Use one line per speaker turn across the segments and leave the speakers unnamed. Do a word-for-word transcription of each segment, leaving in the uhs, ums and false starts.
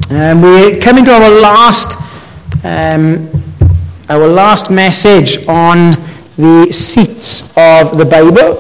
Um, we're coming to our last, um, our last message on the seats of the Bible,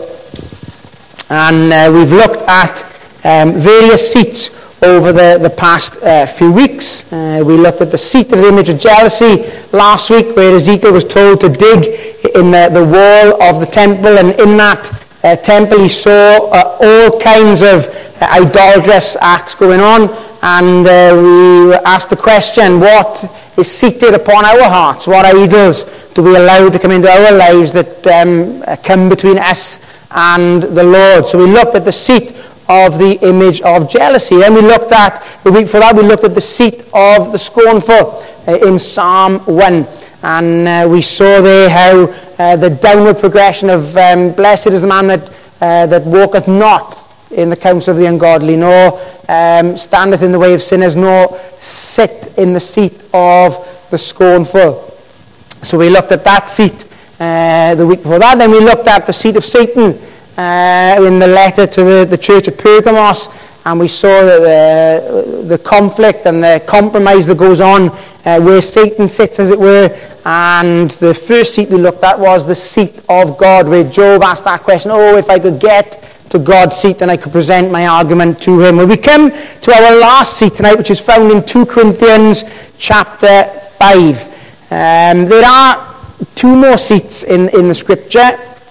and uh, we've looked at um, various seats over the, the past uh, few weeks. Uh, we looked at the seat of the image of jealousy last week, where Ezekiel was told to dig in the, the wall of the temple, and in that uh, temple he saw uh, all kinds of uh, idolatrous acts going on. And uh, we asked the question, what is seated upon our hearts? What idols do we allow to come into our lives that um, come between us and the Lord? So we looked at the seat of the image of jealousy. Then we looked at, the week before that, we looked at the seat of the scornful uh, in Psalm one. And uh, we saw there how uh, the downward progression of um, blessed is the man that, uh, that walketh not in the counsel of the ungodly, nor um, standeth in the way of sinners, nor sit in the seat of the scornful. So we looked at that seat uh, the week before that. Then we looked at the seat of Satan uh, in the letter to the, the church of Pergamos, and we saw the, the conflict and the compromise that goes on uh, where Satan sits, as it were. And the first seat we looked at was the seat of God, where Job asked that question, oh, if I could get to God's seat, and I could present my argument to him. Well, we come to our last seat tonight, which is found in Second Corinthians chapter five. Um, there are two more seats in, in the scripture,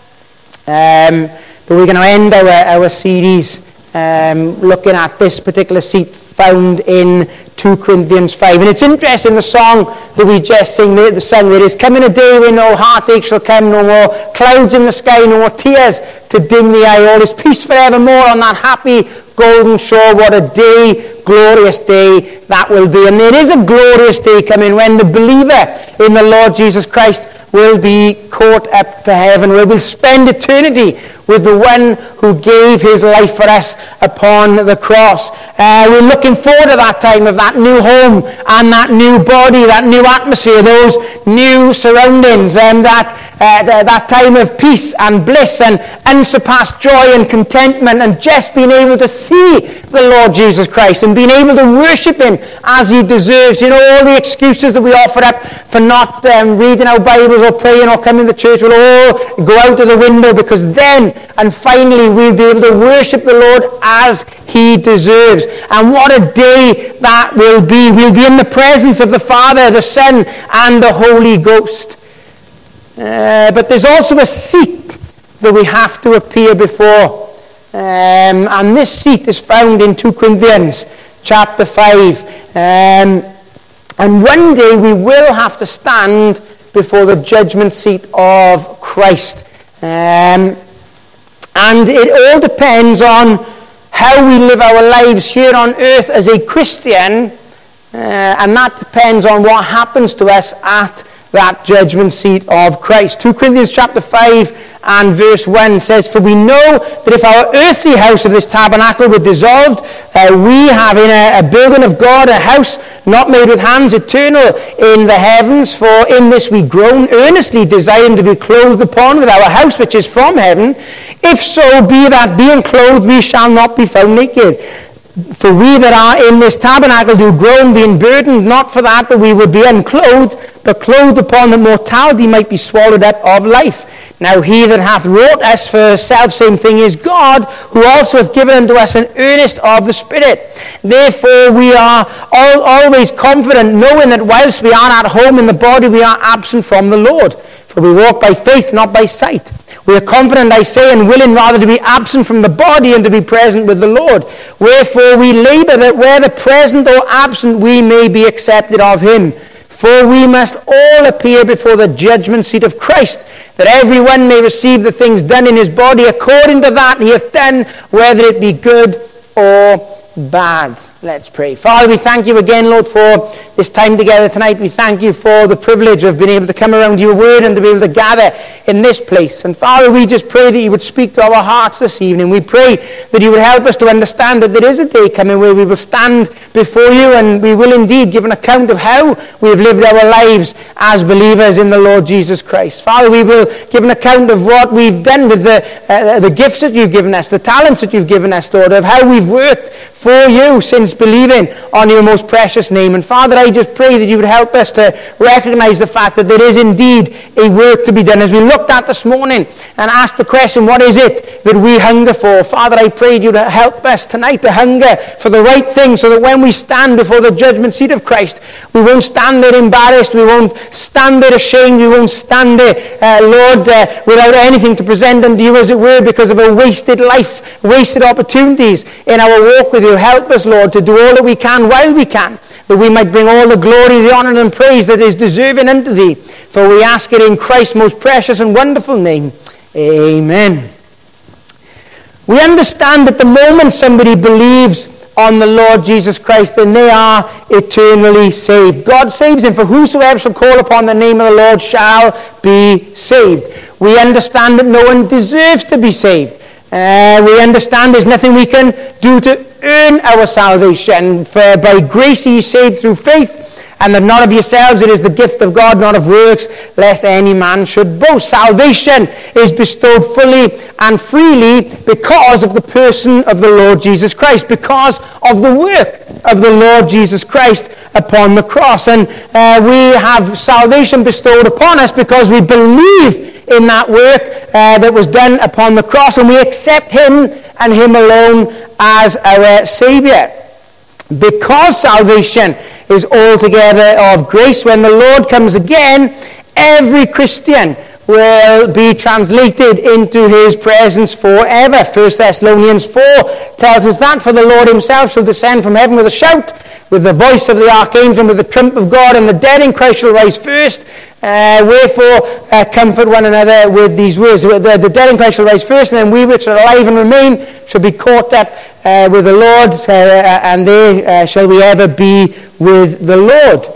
um, but we're going to end our, our series um, looking at this particular seat found in Second Corinthians five. And it's interesting, the song that we just sing, the, the song there is, coming a day when no heartache shall come, no more clouds in the sky, no more tears to dim the eye, all is peace forevermore on that happy golden shore. What a day, glorious day that will be. And there is a glorious day coming when the believer in the Lord Jesus Christ will be caught up to heaven, where we'll spend eternity with the one who gave his life for us upon the cross. Uh, we're looking forward to that time of that new home and that new body, that new atmosphere, those new surroundings, and that uh, that time of peace and bliss and unsurpassed joy and contentment, and just being able to see the Lord Jesus Christ and being able to worship him as he deserves. You know, all the excuses that we offer up for not um, reading our Bibles or praying or coming to church will all go out of the window, because then and finally we'll be able to worship the Lord as he deserves. And what a day that will be. We'll be in the presence of the Father, the Son, and the Holy Ghost. Uh, but there's also a seat that we have to appear before. Um, and this seat is found in Second Corinthians chapter five. Um, and one day we will have to stand before the judgment seat of Christ. Um, and it all depends on how we live our lives here on earth as a Christian, uh, and that depends on what happens to us at that judgment seat of Christ. Second Corinthians chapter five and verse one says, for we know that if our earthly house of this tabernacle were dissolved, uh, we have in a, a building of God a house not made with hands, eternal in the heavens. For in this we groan, earnestly desiring to be clothed upon with our house which is from heaven. If so be that being clothed we shall not be found naked. For we that are in this tabernacle do groan, being burdened, not for that that we would be unclothed, but clothed upon that mortality might be swallowed up of life. Now he that hath wrought us for the selfsame thing is God, who also hath given unto us an earnest of the Spirit. Therefore we are all, always confident, knowing that whilst we are at home in the body, we are absent from the Lord. For we walk by faith, not by sight. We are confident, I say, and willing rather to be absent from the body and to be present with the Lord. Wherefore we labour that whether present or absent we may be accepted of him. For we must all appear before the judgment seat of Christ, that every one may receive the things done in his body according to that he hath done, whether it be good or bad. Let's pray. Father, we thank you again, Lord, for this time together tonight. We thank you for the privilege of being able to come around your word and to be able to gather in this place. And Father, we just pray that you would speak to our hearts this evening. We pray that you would help us to understand that there is a day coming where we will stand before you, and we will indeed give an account of how we have lived our lives as believers in the Lord Jesus Christ. Father, we will give an account of what we've done with the, uh, the gifts that you've given us, the talents that you've given us, Lord, of how we've worked for you since Christians believing on your most precious name. And Father, I just pray that you would help us to recognize the fact that there is indeed a work to be done. As we looked at this morning and asked the question, what is it that we hunger for? Father, I pray you to help us tonight to hunger for the right thing, so that when we stand before the judgment seat of Christ, we won't stand there embarrassed, we won't stand there ashamed, we won't stand there, uh, Lord, uh, without anything to present unto you, as it were, because of a wasted life, wasted opportunities in our walk with you. Help us, Lord, to do all that we can while we can, that we might bring all the glory, the honor, and praise that is deserving unto thee. For we ask it in Christ's most precious and wonderful name. Amen. We understand that the moment somebody believes on the Lord Jesus Christ, then they are eternally saved. God saves them, for whosoever shall call upon the name of the Lord shall be saved. We understand that no one deserves to be saved. Uh, we understand there's nothing we can do to earn our salvation. For by grace are ye saved through faith, and that not of yourselves, it is the gift of God, not of works, lest any man should boast. Salvation is bestowed fully and freely because of the person of the Lord Jesus Christ, because of the work of the Lord Jesus Christ upon the cross. And uh, we have salvation bestowed upon us because we believe in that work uh, that was done upon the cross, and we accept him and him alone as our Savior. Because salvation is altogether of grace, when the Lord comes again, every Christian will be translated into his presence forever. First Thessalonians four tells us that, for the Lord himself shall descend from heaven with a shout, with the voice of the archangel, and with the trump of God, and the dead in Christ shall rise first. Uh, wherefore, uh, comfort one another with these words. The, the dead in Christ shall rise first, and then we which are alive and remain shall be caught up uh, with the Lord, uh, and they uh, shall we ever be with the Lord.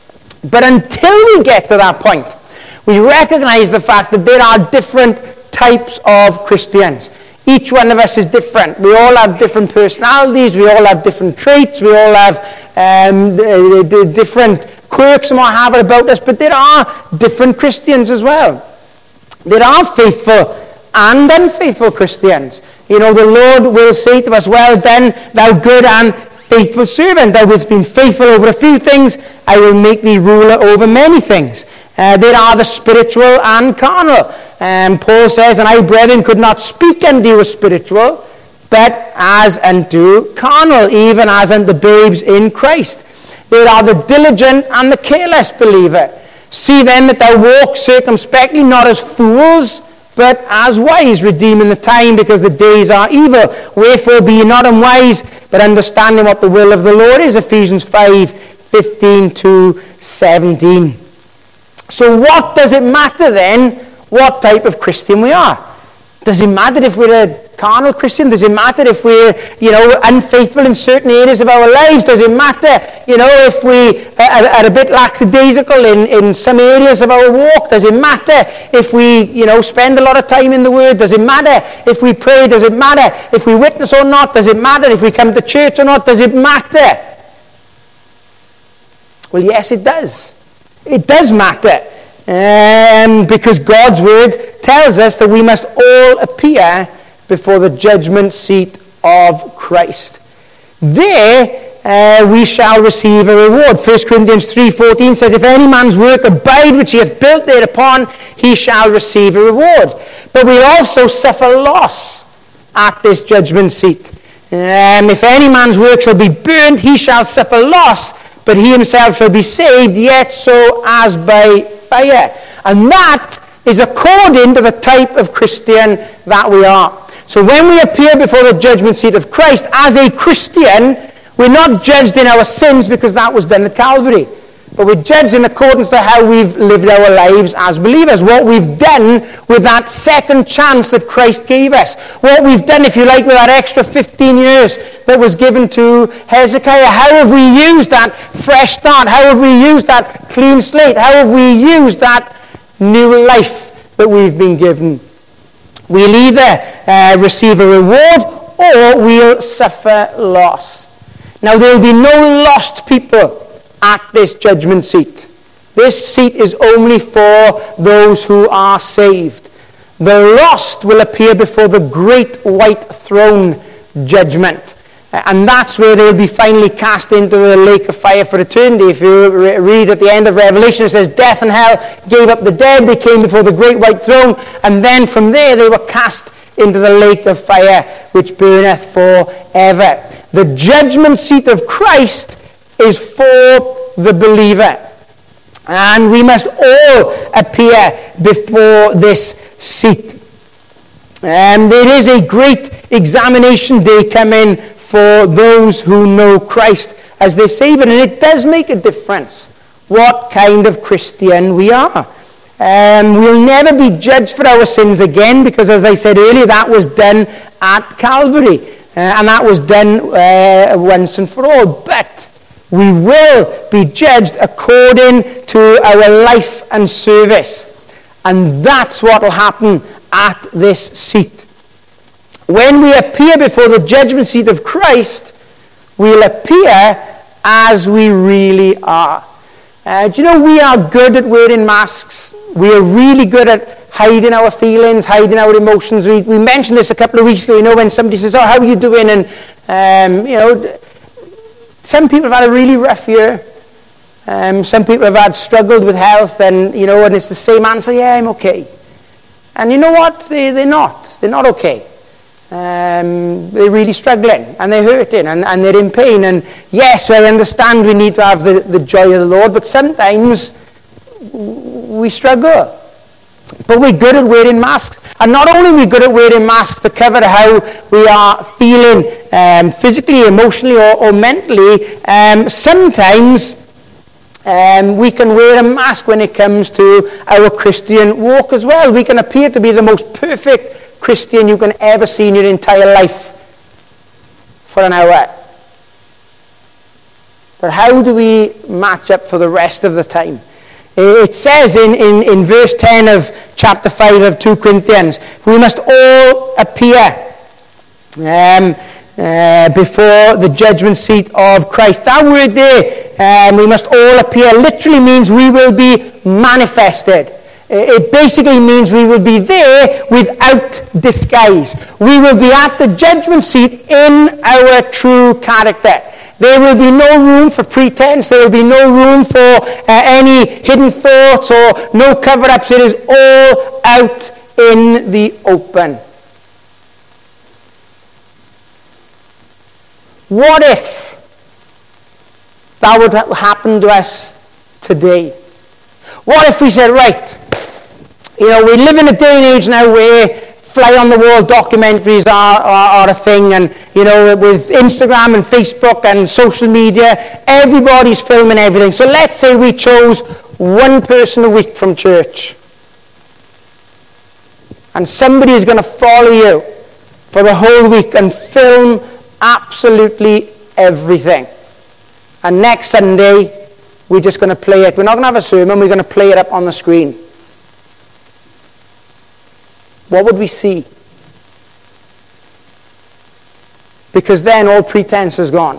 But until we get to that point, we recognize the fact that there are different types of Christians. Each one of us is different. We all have different personalities. We all have different traits. We all have um, the, the different quirks and what have it about us. But there are different Christians as well. There are faithful and unfaithful Christians. You know, the Lord will say to us, well done, thou good and faithful servant. Thou hast been faithful over a few things, I will make thee ruler over many things. Uh, there are the spiritual and carnal. Um, Paul says, and I, brethren, could not speak unto you as spiritual, but as unto carnal, even as unto babes in Christ. There are the diligent and the careless believer. See then that thou walk circumspectly, not as fools, but as wise, redeeming the time, because the days are evil. Wherefore be ye not unwise, but understanding what the will of the Lord is. Ephesians five, fifteen to seventeen. So what does it matter then what type of Christian we are? Does it matter if we're a carnal Christian? Does it matter if we're, you know, unfaithful in certain areas of our lives? Does it matter, you know, if we are, are a bit lackadaisical in, in some areas of our walk? Does it matter if we, you know, spend a lot of time in the Word? Does it matter if we pray? Does it matter if we witness or not? Does it matter if we come to church or not? Does it matter? Well, yes, it does. It does matter. Um, because God's Word tells us that we must all appear before the judgment seat of Christ. There uh, we shall receive a reward. First Corinthians three fourteen says, if any man's work abide which he hath built thereupon, he shall receive a reward. But we also suffer loss at this judgment seat. Um, if any man's work shall be burnt, he shall suffer loss, but he himself shall be saved, yet so as by fire. And that is according to the type of Christian that we are. So when we appear before the judgment seat of Christ as a Christian, we're not judged in our sins because that was done at Calvary. But we're judged in accordance to how we've lived our lives as believers. What we've done with that second chance that Christ gave us. What we've done, if you like, with that extra fifteen years that was given to Hezekiah. How have we used that fresh start? How have we used that clean slate? How have we used that new life that we've been given? We'll either uh, receive a reward or we'll suffer loss. Now, there will be no lost people at this judgment seat. This seat is only for those who are saved. The lost will appear before the great white throne judgment. And that's where they'll be finally cast into the lake of fire for eternity. If you re- read at the end of Revelation, it says, death and hell gave up the dead. They came before the great white throne. And then from there they were cast into the lake of fire, which burneth forever. The judgment seat of Christ is for the believer. And we must all appear before this seat. And there is a great examination day coming for those who know Christ as their Savior. And it does make a difference what kind of Christian we are. Um, we'll never be judged for our sins again, because, as I said earlier, that was done at Calvary. Uh, and that was done uh, once and for all. But we will be judged according to our life and service. And that's what will happen at this seat. When we appear before the judgment seat of Christ, we'll appear as we really are. Uh, do you know, we are good at wearing masks. We are really good at hiding our feelings, hiding our emotions. We, we mentioned this a couple of weeks ago, you know, when somebody says, oh, how are you doing? And, um, you know, some people have had a really rough year. Um, some people have had struggled with health, and, you know, and it's the same answer, yeah, I'm okay. And you know what? They, they're not. They're not okay. Um, they're really struggling, and they're hurting, and, and they're in pain. And yes, I understand we need to have the, the joy of the Lord, but sometimes we struggle. But we're good at wearing masks. And not only are we good at wearing masks to cover how we are feeling um, physically, emotionally, or, or mentally, um, sometimes um, we can wear a mask when it comes to our Christian walk as well. We can appear to be the most perfect Christian you can ever see in your entire life for an hour. But how do we match up for the rest of the time? It says in, in, in verse ten of chapter five of Second Corinthians, we must all appear um, uh, before the judgment seat of Christ. That word there, um, we must all appear, literally means we will be manifested. It basically means we will be there without disguise. We will be at the judgment seat in our true character. There will be no room for pretense. There will be no room for uh, any hidden thoughts or no cover-ups. It is all out in the open. What if that would happen to us today? What if we said, right, you know, we live in a day and age now where fly-on-the-wall documentaries are, are, are a thing, and, you know, with Instagram and Facebook and social media, everybody's filming everything. So let's say we chose one person a week from church, and somebody is going to follow you for the whole week and film absolutely everything. And next Sunday, we're just going to play it. We're not going to have a sermon, we're going to play it up on the screen. What would we see? Because then all pretense is gone.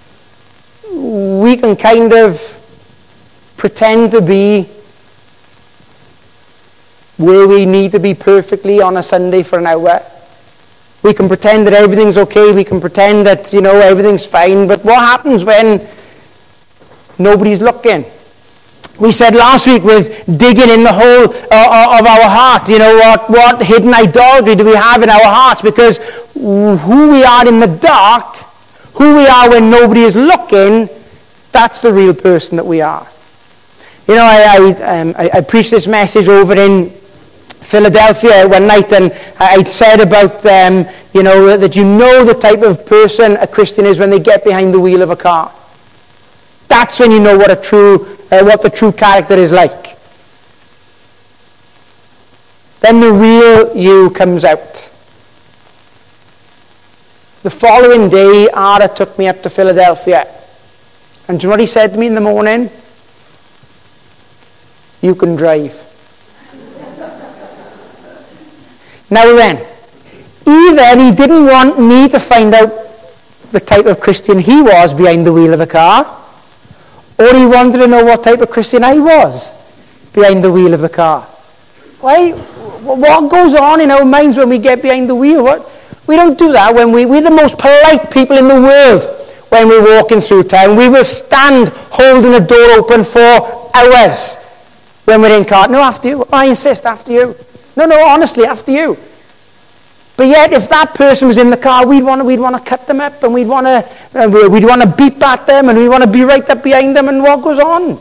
We can kind of pretend to be where we need to be perfectly on a Sunday for an hour. We can pretend that everything's okay. We can pretend that, you know, everything's fine. But what happens when nobody's looking? We said last week with digging in the hole uh, of our heart, you know, what, what hidden idolatry do we have in our hearts? Because who we are in the dark, who we are when nobody is looking, that's the real person that we are. You know, I, I, um, I, I preached this message over in Philadelphia one night, and I said about, um, you know, that you know the type of person a Christian is when they get behind the wheel of a car. That's when you know what a true Uh, what the true character is like. Then the real you comes out. The following day, Ara took me up to Philadelphia. And do you know what he said to me in the morning? You can drive. Now then, either he didn't want me to find out the type of Christian he was behind the wheel of a car, or he wanted to know what type of Christian I was behind the wheel of the car. Why? What goes on in our minds when we get behind the wheel? What, We don't do that when we, we're the most polite people in the world when we're walking through town. We will stand holding a door open for hours when we're in car. No, after you. I insist, after you. No, no, honestly, after you. But yet, if that person was in the car, we'd want to, we'd want to cut them up, and we'd want to, uh, we'd want to beep at them, and we'd want to be right up behind them, and what goes on?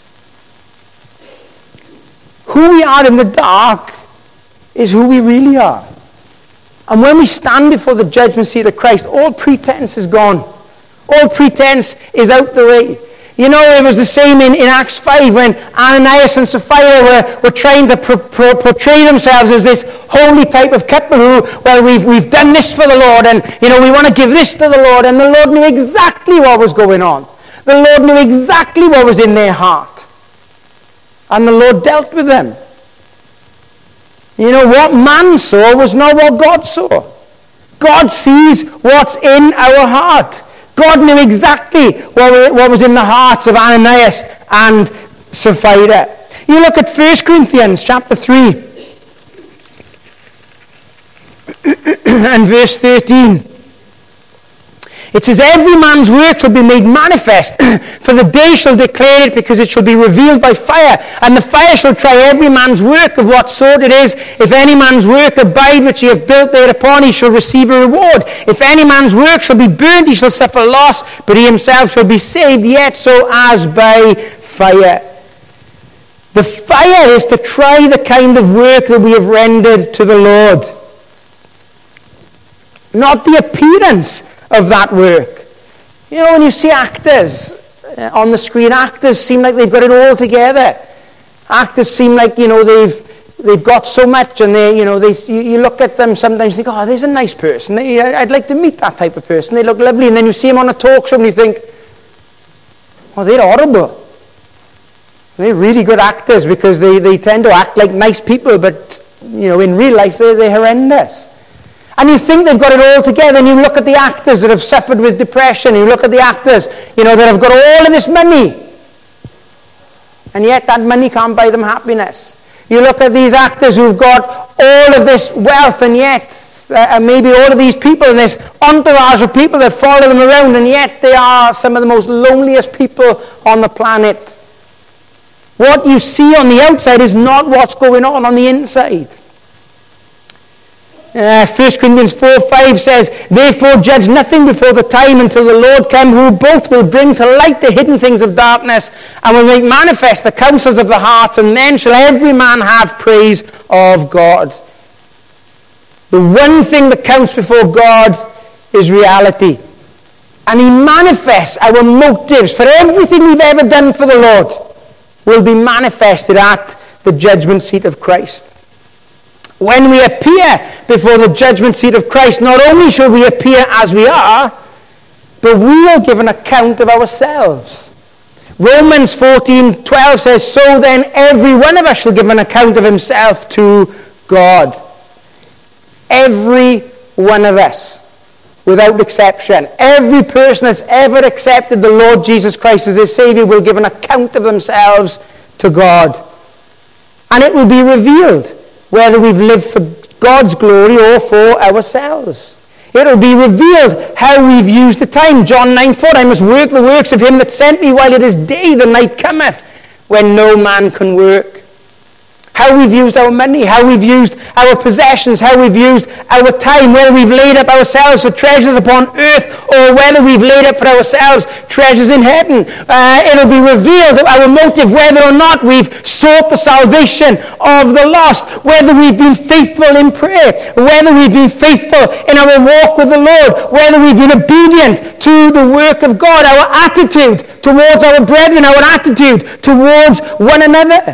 Who we are in the dark is who we really are. And when we stand before the judgment seat of Christ, all pretense is gone. All pretense is out the way. You know, it was the same in, in Acts five when Ananias and Sapphira were, were trying to pro, pro, portray themselves as this holy type of couple who, well, we've, we've done this for the Lord, and, you know, we want to give this to the Lord. And the Lord knew exactly what was going on. The Lord knew exactly what was in their heart. And the Lord dealt with them. You know, what man saw was not what God saw. God sees what's in our heart. God knew exactly what, what was in the hearts of Ananias and Sapphira. You look at First Corinthians chapter three and verse thirteen. It says, every man's work shall be made manifest, for the day shall declare it, because it shall be revealed by fire. And the fire shall try every man's work of what sort it is. If any man's work abide which he hath built thereupon, he shall receive a reward. If any man's work shall be burned, he shall suffer loss, but he himself shall be saved, yet so as by fire. The fire is to try the kind of work that we have rendered to the Lord. Not the appearance of that work. You know, when you see actors uh, on the screen, actors seem like they've got it all together. Actors seem like, you know, they've they've got so much, and they, you know, they you, you look at them sometimes, you think, oh, there's a nice person. They, I'd like to meet that type of person. They look lovely, and then you see them on a talk show, and you think, oh, they're horrible. They're really good actors because they, they tend to act like nice people, but, you know, in real life they're, they're horrendous. And you think they've got it all together, and you look at the actors that have suffered with depression, you look at the actors, you know, that have got all of this money, and yet that money can't buy them happiness. You look at these actors who've got all of this wealth, and yet uh, maybe all of these people, and this entourage of people that follow them around, and yet they are some of the most loneliest people on the planet. What you see on the outside is not what's going on on the inside. Uh, First Corinthians four five says, therefore judge nothing before the time until the Lord come, who both will bring to light the hidden things of darkness and will make manifest the counsels of the hearts, and then shall every man have praise of God. The one thing that counts before God is reality. And he manifests our motives for everything we've ever done for the Lord will be manifested at the judgment seat of Christ. When we appear before the judgment seat of Christ, not only shall we appear as we are, but we will give an account of ourselves. Romans fourteen twelve says, so then every one of us shall give an account of himself to God. Every one of us, without exception. Every person that's ever accepted the Lord Jesus Christ as his Savior will give an account of themselves to God. And it will be revealed whether we've lived for God's glory or for ourselves. It will be revealed how we've used the time. John nine four, I must work the works of him that sent me while it is day, the night cometh, when no man can work. How we've used our money, how we've used our possessions, how we've used our time, whether we've laid up ourselves for treasures upon earth or whether we've laid up for ourselves treasures in heaven. Uh, it'll be revealed our motive, whether or not we've sought the salvation of the lost, whether we've been faithful in prayer, whether we've been faithful in our walk with the Lord, whether we've been obedient to the work of God, our attitude towards our brethren, our attitude towards one another.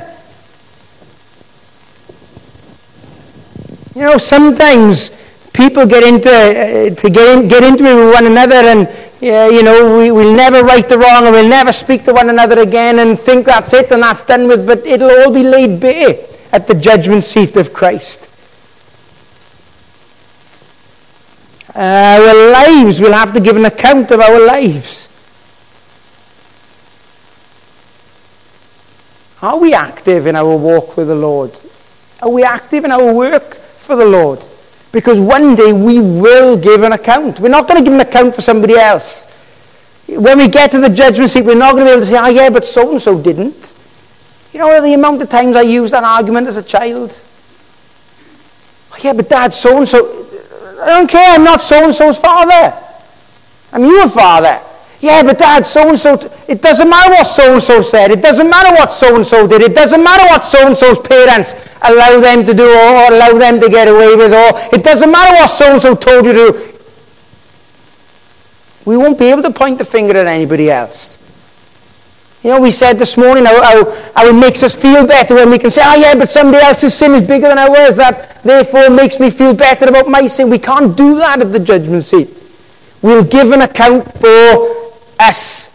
You know, sometimes people get into uh, to get in, get into it with one another, and uh, you know, we will never right the wrong, and we'll never speak to one another again, and think that's it and that's done with. But it'll all be laid bare at the judgment seat of Christ. Uh, our lives, we'll have to give an account of our lives. Are we active in our walk with the Lord? Are we active in our work for the Lord? Because one day we will give an account. We're not going to give an account for somebody else. When we get to the judgment seat, we're not going to be able to say, oh yeah, but so-and-so didn't. You know the amount of times I used that argument as a child? Oh yeah, but Dad, so-and-so... I don't care, I'm not so-and-so's father. I'm your father. Yeah, but Dad, so-and-so... It doesn't matter what so-and-so said. It doesn't matter what so-and-so did. It doesn't matter what so-and-so's parents allow them to do or allow them to get away with. Or it doesn't matter what so-and-so told you to do. We won't be able to point the finger at anybody else. You know, we said this morning how, how, how it makes us feel better when we can say, oh yeah, but somebody else's sin is bigger than ours. That therefore makes me feel better about my sin. We can't do that at the judgment seat. We'll give an account for us.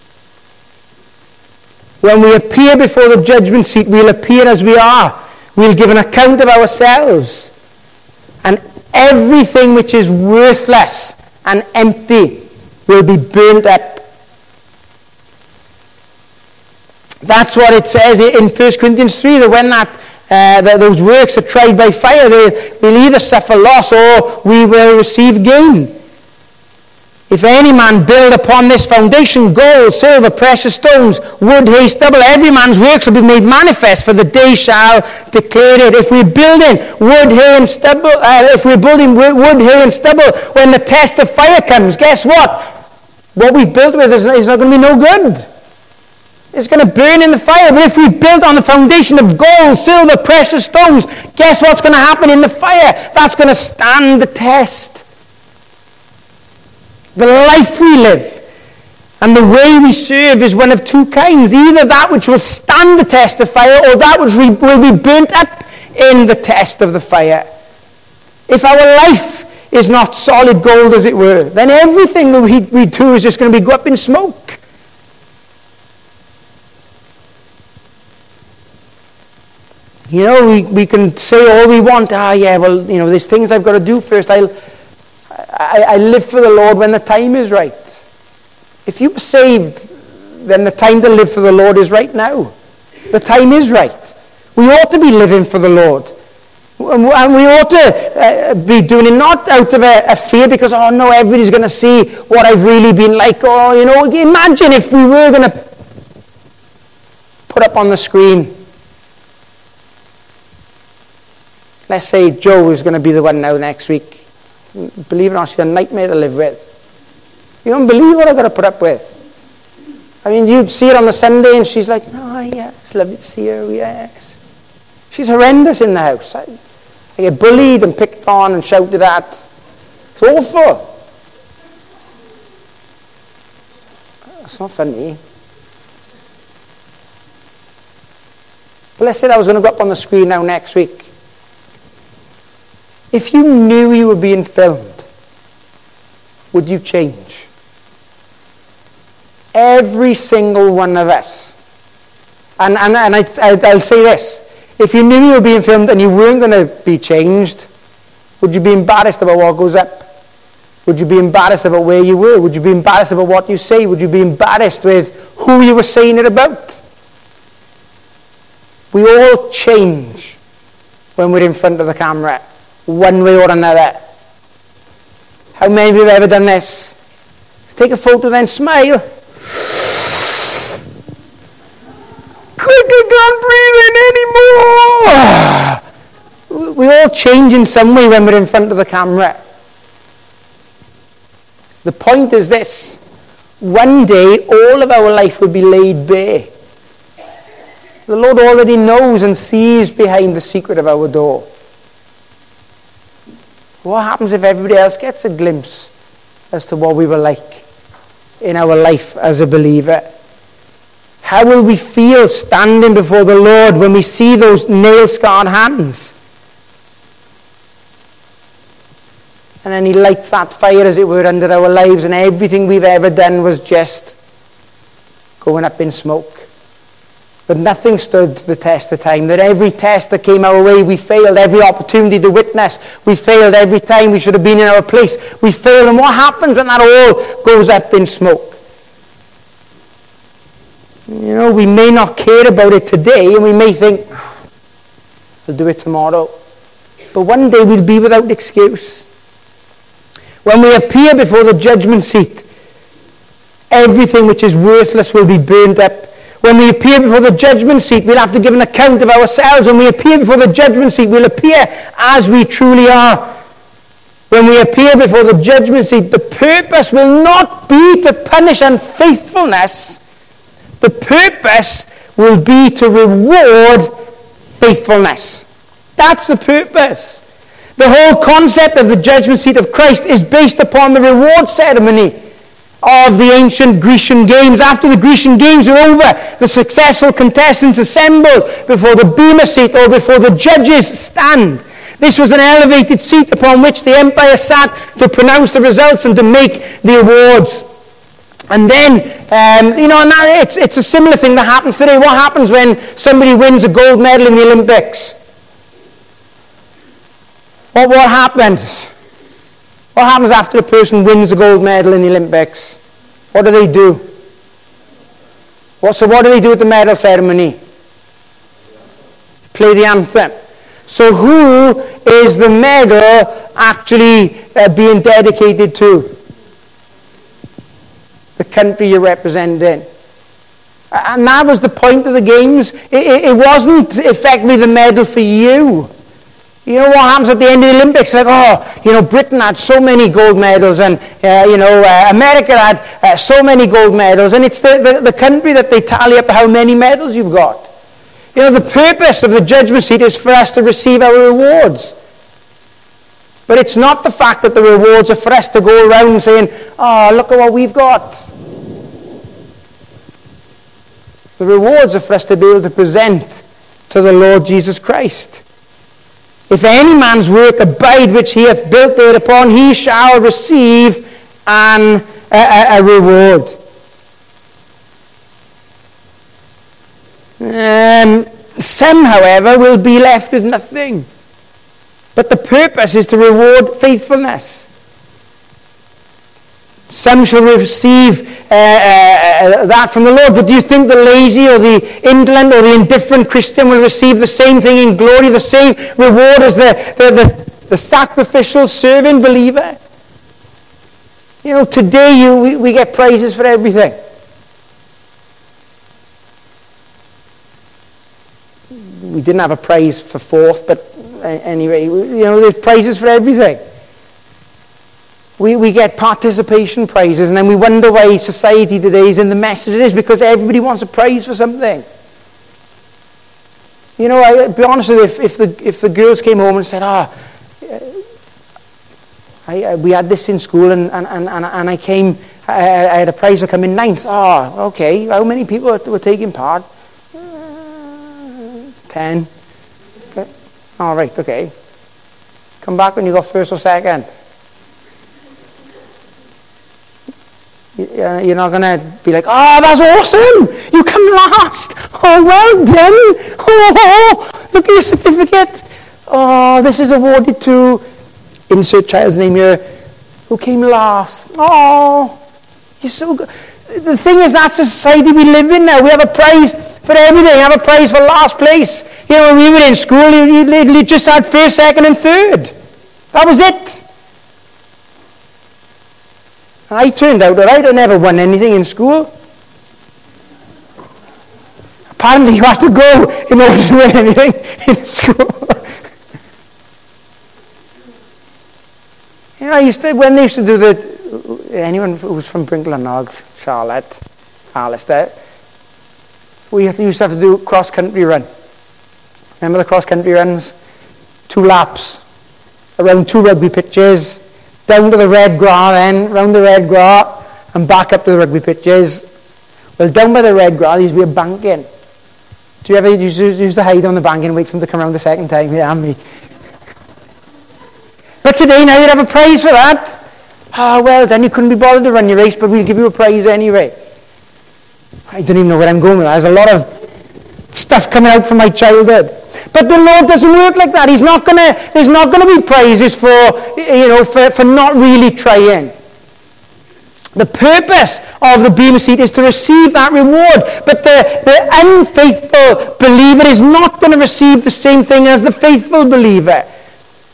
When we appear before the judgment seat, we'll appear as we are. We'll give an account of ourselves. And everything which is worthless and empty will be burnt up. That's what it says in First Corinthians three, that when that, uh, that those works are tried by fire, they will either suffer loss or we will receive gain. If any man build upon this foundation gold, silver, precious stones, wood, hay, stubble, every man's works will be made manifest, for the day shall declare it. If we're building wood, hay, and stubble, uh, if we're building wood, hay, and stubble, when the test of fire comes, guess what? What we've built with is, is not going to be no good. It's going to burn in the fire. But if we built on the foundation of gold, silver, precious stones, guess what's going to happen in the fire? That's going to stand the test. The life we live and the way we serve is one of two kinds. Either that which will stand the test of fire, or that which we, will be burnt up in the test of the fire. If our life is not solid gold, as it were, then everything that we, we do is just going to be go up in smoke. You know, we, we can say all we want. Ah, yeah, well, you know, there's things I've got to do first. I'll, I, I live for the Lord when the time is right. If you were saved, then the time to live for the Lord is right now. The time is right. We ought to be living for the Lord. And we ought to uh, be doing it not out of a, a fear because, oh no, everybody's going to see what I've really been like. Or, you know, imagine if we were going to put up on the screen, let's say Joe is going to be the one now next week. Believe it or not, she's a nightmare to live with. You don't believe what I've got to put up with. I mean, you'd see her on the Sunday and she's like, oh yeah, it's lovely to see her, yes. She's horrendous in the house. I, I get bullied and picked on and shouted at. It's awful. It's not funny. But let's say that was going to go up on the screen now next week. If you knew you were being filmed, would you change? Every single one of us. And, and, and I, I, I'll say this. If you knew you were being filmed and you weren't going to be changed, would you be embarrassed about what goes up? Would you be embarrassed about where you were? Would you be embarrassed about what you say? Would you be embarrassed with who you were saying it about? We all change when we're in front of the camera, one way or another. How many of you have ever done this? Let's take a photo, then smile. Quick, I can't breathe in anymore. We all change in some way when we're in front of the camera. The point is this. One day, all of our life will be laid bare. The Lord already knows and sees behind the secret of our door. What happens if everybody else gets a glimpse as to what we were like in our life as a believer? How will we feel standing before the Lord when we see those nail-scarred hands? And then he lights that fire, as it were, under our lives, and everything we've ever done was just going up in smoke. But nothing stood the test of time. That every test that came our way, we failed. Every opportunity to witness, we failed. Every time we should have been in our place, we failed. And what happens when that all goes up in smoke? You know, we may not care about it today, and we may think, I'll do it tomorrow. but one day we'll be without excuse. When we appear before the judgment seat, everything which is worthless will be burned up. When we appear before the judgment seat, we'll have to give an account of ourselves. When we appear before the judgment seat, we'll appear as we truly are. When we appear before the judgment seat, the purpose will not be to punish unfaithfulness. The purpose will be to reward faithfulness. That's the purpose. The whole concept of the judgment seat of Christ is based upon the reward ceremony of the ancient Grecian games. After the Grecian games were over, the successful contestants assembled before the bema seat or before the judges' stand. This was an elevated seat upon which the empire sat to pronounce the results and to make the awards. And then, um, you know, and that, it's, it's a similar thing that happens today. What happens when somebody wins a gold medal in the Olympics? What, what happens? What happens after a person wins a gold medal in the Olympics? What do they do? What, so what do they do at the medal ceremony? Play the anthem. So who is the medal actually uh, being dedicated to? The country you're representing. And that was the point of the games. It, it, it wasn't effectively the medal for you. You know what happens at the end of the Olympics? Like, oh, you know, Britain had so many gold medals, and, uh, you know, uh, America had uh, so many gold medals, and it's the, the, the country that they tally up how many medals you've got. You know, the purpose of the judgment seat is for us to receive our rewards. But it's not the fact that the rewards are for us to go around saying, oh, look at what we've got. The rewards are for us to be able to present to the Lord Jesus Christ. If any man's work abide which he hath built thereupon, he shall receive an, a, a reward. Um, some, however, will be left with nothing. But the purpose is to reward faithfulness. Some shall receive uh, uh, that from the Lord. But do you think the lazy or the indolent or the indifferent Christian will receive the same thing in glory, the same reward as the, the, the, the sacrificial serving believer? You know, today you, we, we get praises for everything. We didn't have a praise for fourth, but anyway, you know, there's praises for everything. We we get participation prizes, and then we wonder why society today is in the mess it is, because everybody wants a prize for something. You know, I'll be honest with you, if, if the if the girls came home and said, ah, oh, I, I, we had this in school, and, and, and, and I came, I, I had a prize for coming ninth. Ah, oh, okay, how many people were, were taking part? Uh, ten. Okay. All right, okay. Come back when you got first or second. You're not going to be like, oh, that's awesome! You come last! Oh, well done! Oh, look at your certificate! Oh, this is awarded to, insert child's name here, who came last. Oh, you're so good. The thing is, that's the society we live in now. We have a prize for everything. We have a prize for last place. You know, when we were in school, you, you, you just had first, second, and third. That was it. I turned out all right. I never won anything in school. Apparently you have to go in order to win anything in school. You know, I used to, when they used to do the, anyone who was from Brinklenog, Charlotte, Alistair, we used to have to do cross-country run. Remember the cross-country runs? Two laps around two rugby pitches, down to the red grass then, round the red grass, and back up to the rugby pitches. Well, down by the red grass, there used to be a banking. Do you ever used to, used to hide on the banking and wait for them to come around the second time? Yeah, me. But today, now you'd have a prize for that. Ah, oh, well, then you couldn't be bothered to run your race, but we'll give you a prize anyway. I don't even know where I'm going with that. There's a lot of stuff coming out from my childhood. But the Lord doesn't work like that. He's not gonna, there's not going to be prizes for, you know, for, for not really trying. The purpose of the bema seat is to receive that reward. But the, the unfaithful believer is not going to receive the same thing as the faithful believer.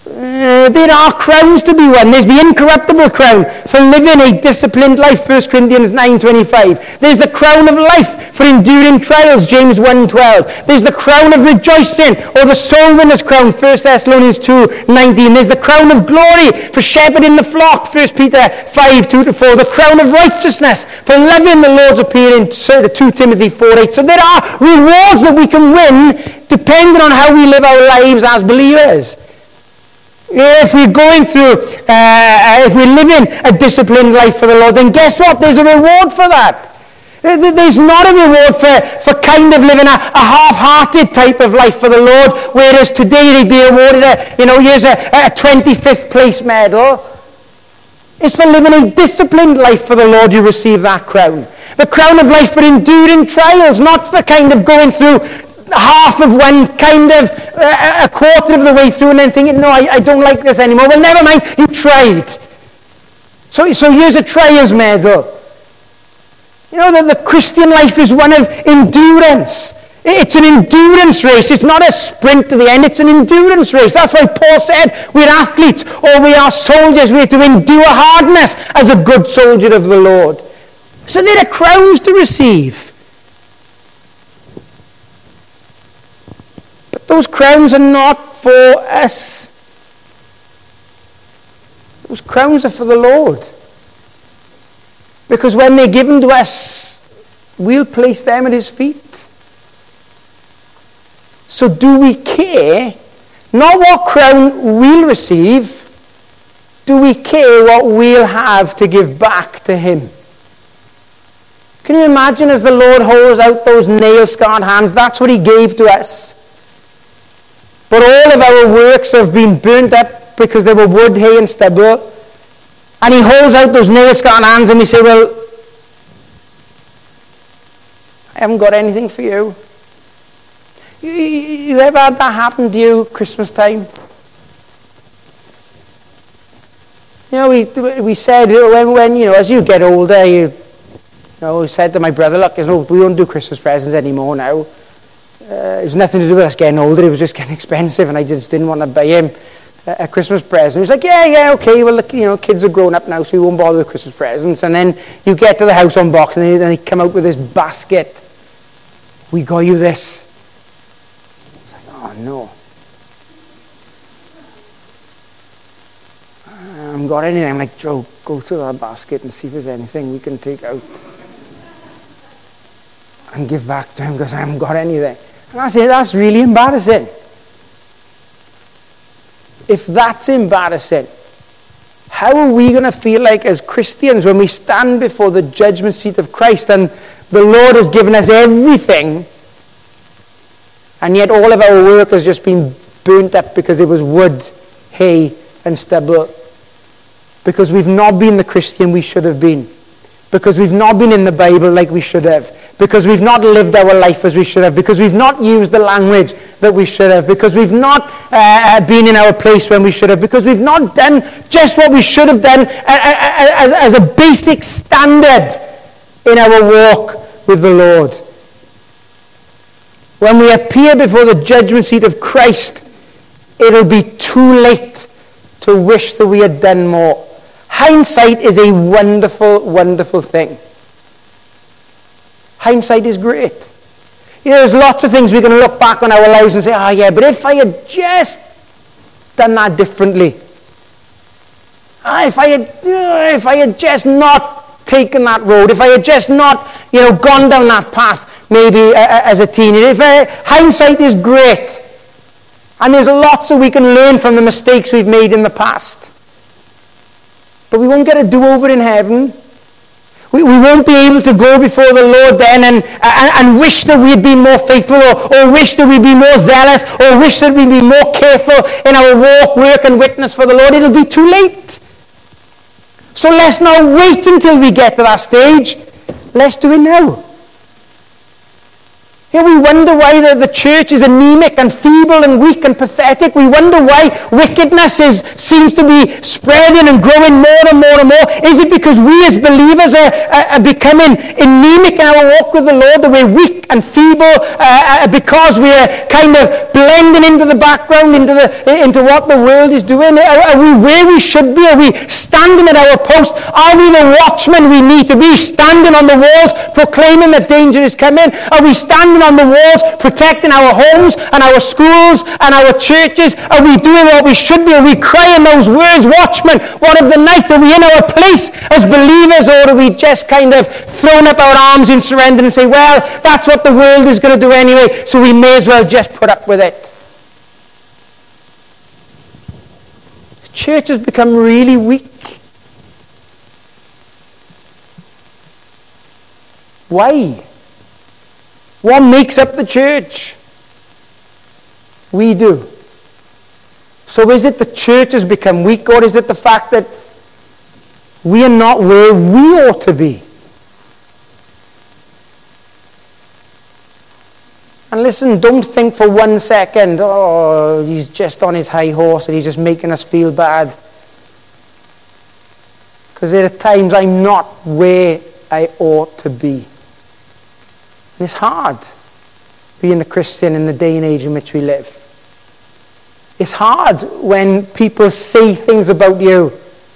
Uh, there are crowns to be won. There's the incorruptible crown for living a disciplined life, First Corinthians nine twenty-five. There's the crown of life for enduring trials, James one twelve. There's the crown of rejoicing, or the soul winner's crown, First Thessalonians two nineteen. There's the crown of glory for shepherding the flock, First Peter five two to four. The crown of righteousness for loving the Lord's appearing, two Timothy four eight. So there are rewards that we can win depending on how we live our lives as believers. If we're going through, uh, if we're living a disciplined life for the Lord, then guess what? There's a reward for that. There's not a reward for, for kind of living a, a half-hearted type of life for the Lord, whereas today they'd be awarded a, you know, here's a, a twenty-fifth place medal. It's for living a disciplined life for the Lord you receive that crown. The crown of life for enduring trials, not for kind of going through half of one, kind of uh, a quarter of the way through and then thinking, no, I, I don't like this anymore. Well, never mind, you tried. So, so here's a trials medal. You know, that the Christian life is one of endurance. It's an endurance race. It's not a sprint to the end. It's an endurance race. That's why Paul said we're athletes or we are soldiers. We're to endure hardness as a good soldier of the Lord. So there are crowns to receive. Those crowns are not for us. Those crowns are for the Lord. Because when they're given to us, we'll place them at his feet. So do we care, not what crown we'll receive, do we care what we'll have to give back to him? Can you imagine as the Lord holds out those nail-scarred hands, that's what he gave to us. But all of our works have been burnt up because they were wood, hay and stubble. And he holds out those nail-scarred hands and we say, well, I haven't got anything for you. You, you ever had that happen to you Christmas time? You know, we we said when, when you know, as you get older, you, you know, we said to my brother, look, no, we don't do Christmas presents anymore now. Uh, it was nothing to do with us getting older, it was just getting expensive and I just didn't want to buy him a, a Christmas present. He was like, yeah, yeah, okay, well, look, you know, kids are grown up now, so we won't bother with Christmas presents. And then you get to the house on box and they, then they come out with this basket. We got you this. It's like, oh, no. I haven't got anything. I'm like, Joe, go to that basket and see if there's anything we can take out and give back to him because I haven't got anything. And I say, that's really embarrassing. If that's embarrassing, how are we going to feel like as Christians when we stand before the judgment seat of Christ and the Lord has given us everything and yet all of our work has just been burnt up because it was wood, hay and stubble? Because we've not been the Christian we should have been. Because we've not been in the Bible like we should have. Because we've not lived our life as we should have. Because we've not used the language that we should have. Because we've not uh, been in our place when we should have. Because we've not done just what we should have done as, as a basic standard in our walk with the Lord. When we appear before the judgment seat of Christ, it'll be too late to wish that we had done more. Hindsight is a wonderful, wonderful thing. Hindsight is great. You know, there's lots of things we can look back on our lives and say, oh yeah, but if I had just done that differently. Ah, if I had, uh, if I had just not taken that road, if I had just not, you know, gone down that path, maybe uh, as a teenager. If uh, hindsight is great, and there's lots that we can learn from the mistakes we've made in the past. But we won't get a do-over in heaven. We, we won't be able to go before the Lord then and, and, and wish that we'd been more faithful or, or wish that we'd be more zealous or wish that we'd be more careful in our walk, work and witness for the Lord. It'll be too late. So let's not wait until we get to that stage. Let's do it now. Yeah, we wonder why the, the church is anemic and feeble and weak and pathetic. We wonder why wickedness is, seems to be spreading and growing more and more and more. Is it because we as believers are, are, are becoming anemic in our walk with the Lord, that we're weak and feeble uh, uh, because we're kind of blending into the background, into, the, into what the world is doing? Are, are we where we should be? Are we standing at our post? Are we the watchmen we need to be, standing on the walls, proclaiming that danger is coming? Are we standing on the walls, protecting our homes and our schools and our churches? Are we doing what we should be? Are we crying those words, watchmen, what of the night? Are we in our place as believers, or are we just kind of throwing up our arms in surrender and say, well, that's what the world is going to do anyway, so we may as well just put up with it? The church has become really weak. Why? What makes up the church? We do. So is it the church has become weak, or is it the fact that we are not where we ought to be? And listen, don't think for one second, oh, he's just on his high horse and he's just making us feel bad. Because there are times I'm not where I ought to be. And it's hard being a Christian in the day and age in which we live. It's hard when people say things about you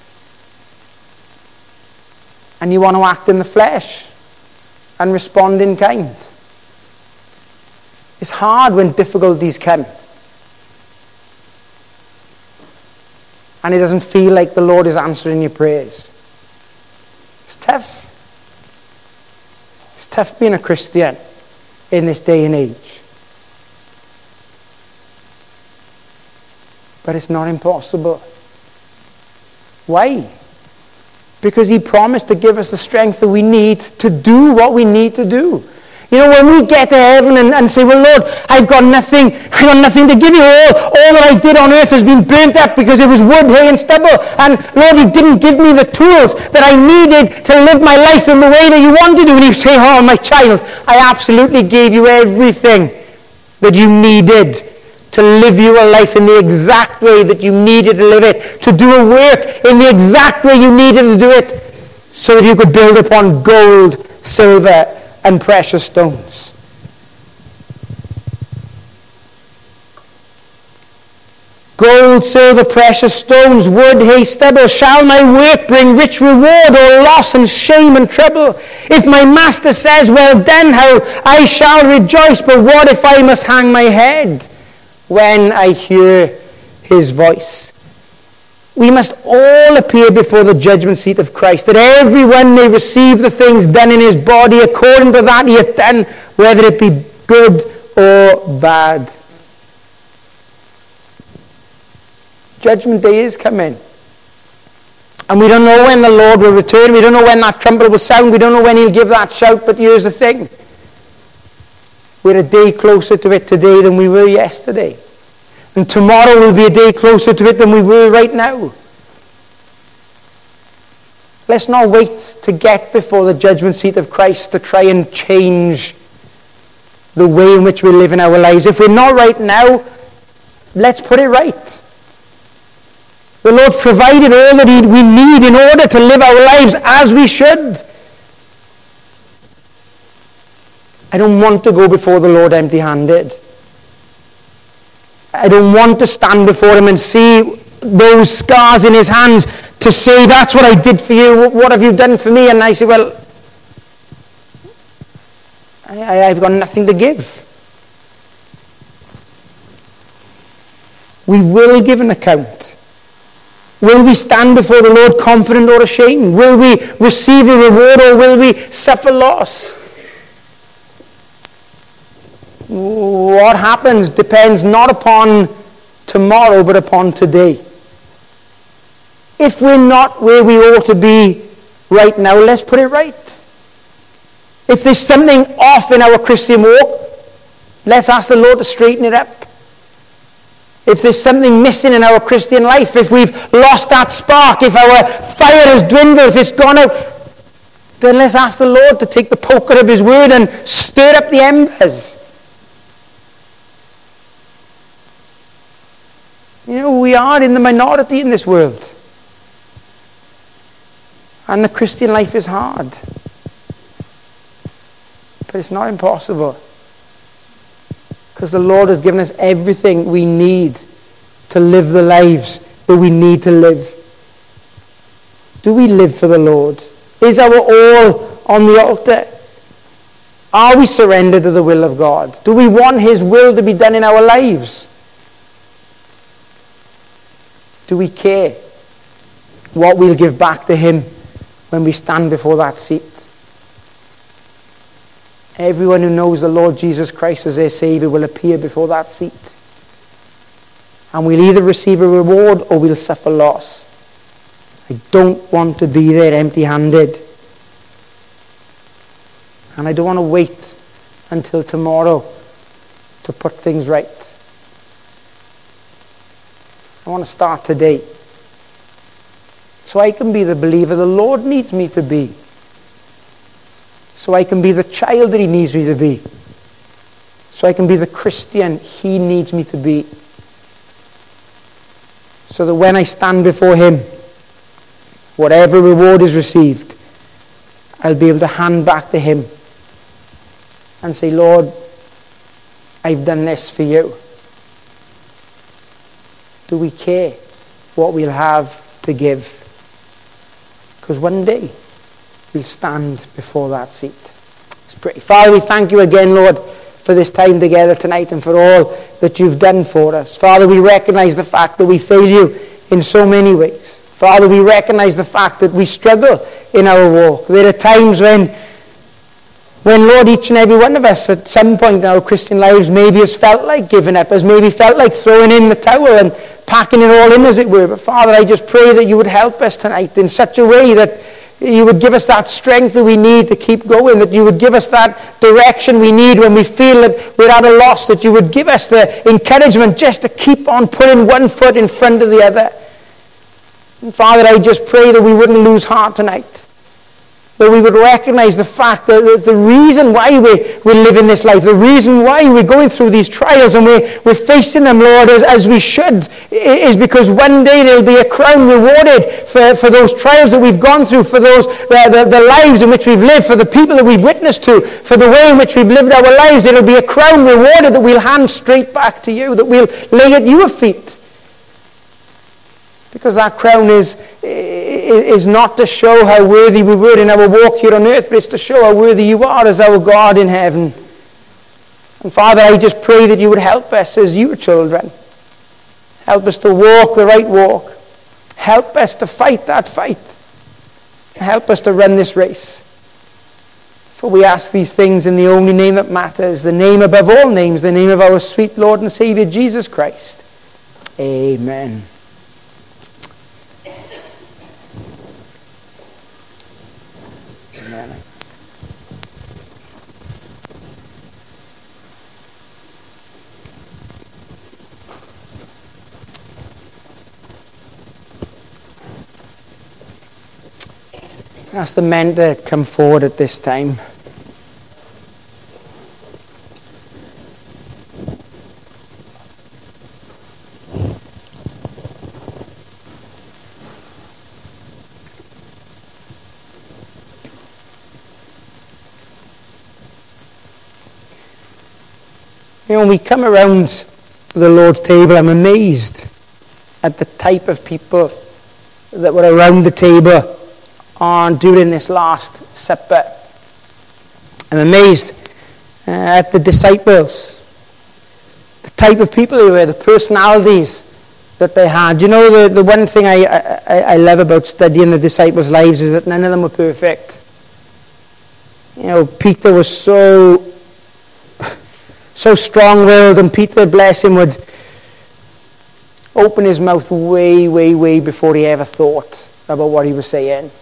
and you want to act in the flesh and respond in kind. It's hard when difficulties come and it doesn't feel like the Lord is answering your prayers. It's tough. It's tough being a Christian in this day and age. But it's not impossible. Why? Because he promised to give us the strength that we need to do what we need to do. You know, when we get to heaven and, and say, well, Lord, I've got nothing, I've got nothing to give you. All, all that I did on earth has been burnt up because it was wood, hay, and stubble. And Lord, you didn't give me the tools that I needed to live my life in the way that you wanted to. And you say, oh, my child, I absolutely gave you everything that you needed to live your life in the exact way that you needed to live it, to do a work in the exact way you needed to do it, so that you could build upon gold, silver, and precious stones. Gold, silver, precious stones, wood, hay, stubble. Shall my work bring rich reward, or loss and shame and trouble? If my master says, well done, how I shall rejoice. But what if I must hang my head when I hear his voice? We must all appear before the judgment seat of Christ, that everyone may receive the things done in his body according to that he hath done, whether it be good or bad. Judgment day is coming. And we don't know when the Lord will return. We don't know when that trumpet will sound. We don't know when he'll give that shout. But here's the thing. We're a day closer to it today than we were yesterday. And tomorrow will be a day closer to it than we were right now. Let's not wait to get before the judgment seat of Christ to try and change the way in which we live in our lives. If we're not right now, let's put it right. The Lord provided all that we need in order to live our lives as we should. I don't want to go before the Lord empty-handed. I don't want to stand before him and see those scars in his hands to say, that's what I did for you, what have you done for me? And I say, well, I, I've got nothing to give. We will give an account. Will we stand before the Lord confident or ashamed? Will we receive a reward, or will we suffer loss? What happens depends not upon tomorrow, but upon today. If we're not where we ought to be right now, let's put it right. If there's something off in our Christian walk, let's ask the Lord to straighten it up. If there's something missing in our Christian life, if we've lost that spark, if our fire has dwindled, if it's gone out, then let's ask the Lord to take the poker of his word and stir up the embers. we are in the minority in this world. And the Christian life is hard. But it's not impossible. Because the Lord has given us everything we need to live the lives that we need to live. Do we live for the Lord? Is our all on the altar? Are we surrendered to the will of God? Do we want His will to be done in our lives? Do we care what we'll give back to Him when we stand before that seat? Everyone who knows the Lord Jesus Christ as their Saviour will appear before that seat. And we'll either receive a reward or we'll suffer loss. I don't want to be there empty-handed. And I don't want to wait until tomorrow to put things right. I want to start today. So I can be the believer the Lord needs me to be. So I can be the child that He needs me to be. So I can be the Christian He needs me to be. So that when I stand before Him, whatever reward is received, I'll be able to hand back to Him and say, Lord, I've done this for you. Do we care what we'll have to give? Because one day we'll stand before that seat. Let's pray. Father, we thank you again, Lord, for this time together tonight and for all that you've done for us. Father, we recognize the fact that we fail you in so many ways. Father, we recognize the fact that we struggle in our walk. There are times when, when, Lord, each and every one of us at some point in our Christian lives maybe has felt like giving up, has maybe felt like throwing in the towel and packing it all in, as it were. But Father, I just pray that you would help us tonight in such a way that you would give us that strength that we need to keep going, that you would give us that direction we need when we feel that we're at a loss, that you would give us the encouragement just to keep on putting one foot in front of the other. And Father, I just pray that we wouldn't lose heart tonight, that we would recognize the fact that the reason why we, we live in this life, the reason why we're going through these trials and we're, we're facing them, Lord, as, as we should, is because one day there'll be a crown rewarded for, for those trials that we've gone through, for those uh, the, the lives in which we've lived, for the people that we've witnessed to, for the way in which we've lived our lives. There'll be a crown rewarded that we'll hand straight back to you, that we'll lay at your feet. Because that crown is, is not to show how worthy we were in our walk here on earth, but it's to show how worthy you are as our God in heaven. And Father, I just pray that you would help us as your children. Help us to walk the right walk. Help us to fight that fight. Help us to run this race. For we ask these things in the only name that matters, the name above all names, the name of our sweet Lord and Savior, Jesus Christ. Amen. Amen. Ask the men to come forward at this time. You know, when we come around the Lord's table, I'm amazed at the type of people that were around the table on during this Last Supper. I'm amazed uh, at the disciples, the type of people they were, the personalities that they had. You know, the, the one thing I, I, I love about studying the disciples' lives is that none of them were perfect. You know, Peter was so so strong-willed, and Peter, bless him, would open his mouth way, way, way before he ever thought about what he was saying.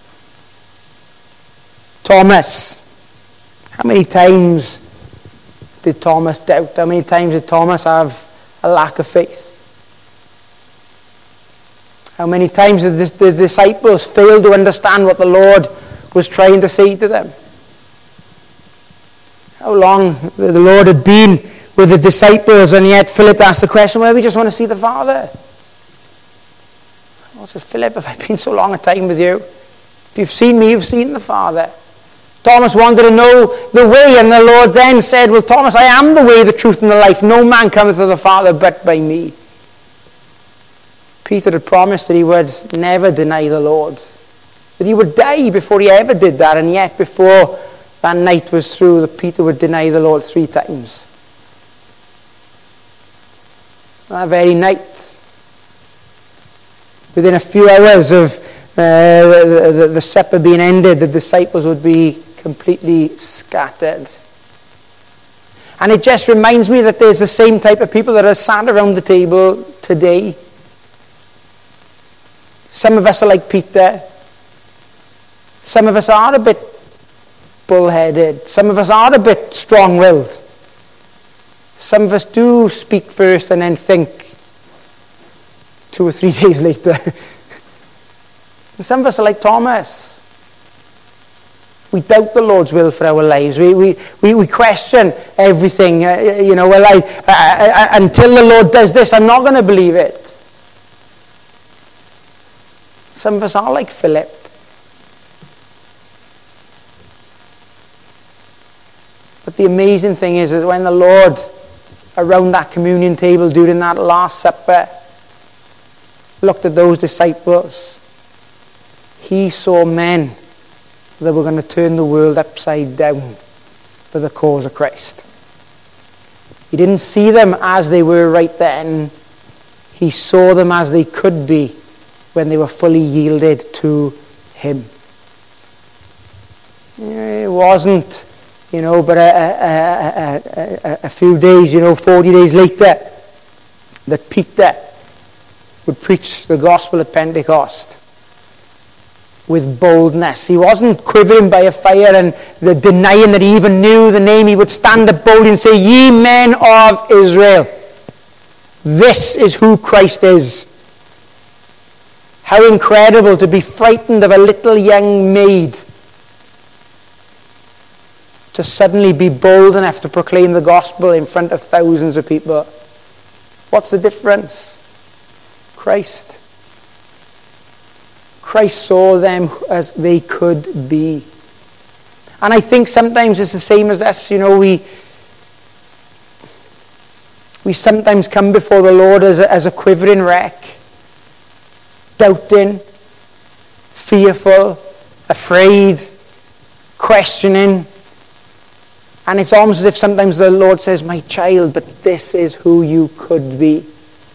Thomas, how many times did Thomas doubt? How many times did Thomas have a lack of faith? How many times did the, the disciples fail to understand what the Lord was trying to say to them? How long the Lord had been with the disciples, and yet Philip asked the question, well, we just want to see the Father. Lord says, Philip, have I been so long a time with you? If you've seen me, you've seen the Father. Thomas wanted to know the way, and the Lord then said, well, Thomas, I am the way, the truth, and the life. No man cometh to the Father but by me. Peter had promised that he would never deny the Lord, that he would die before he ever did that, and yet before that night was through, that Peter would deny the Lord three times. That very night, within a few hours of uh, the, the, the supper being ended, the disciples would be completely scattered. And it just reminds me that there's the same type of people that are sat around the table today. Some of us are like Peter. Some of us are a bit bullheaded. Some of us are a bit strong-willed. Some of us do speak first and then think two or three days later. And some of us are like Thomas. We doubt the Lord's will for our lives. We we we, we question everything. Uh, you know, well, I, I, I until the Lord does this, I'm not going to believe it. Some of us are like Philip. But the amazing thing is that when the Lord, around that communion table during that Last Supper, looked at those disciples, he saw men that were going to turn the world upside down for the cause of Christ. He didn't see them as they were right then. He saw them as they could be when they were fully yielded to him. It wasn't, you know, but a, a, a, a, a few days, you know, forty days later, that Peter would preach the gospel at Pentecost with boldness. He wasn't quivering by a fire and the denying that he even knew the name. He would stand up boldly and say, ye men of Israel, this is who Christ is. How incredible to be frightened of a little young maid, to suddenly be bold enough to proclaim the gospel in front of thousands of people. What's the difference? Christ. Christ saw them as they could be. And I think sometimes it's the same as us. You know, we we sometimes come before the Lord as a, as a quivering wreck, doubting, fearful, afraid, questioning. And it's almost as if sometimes the Lord says, my child, but this is who you could be.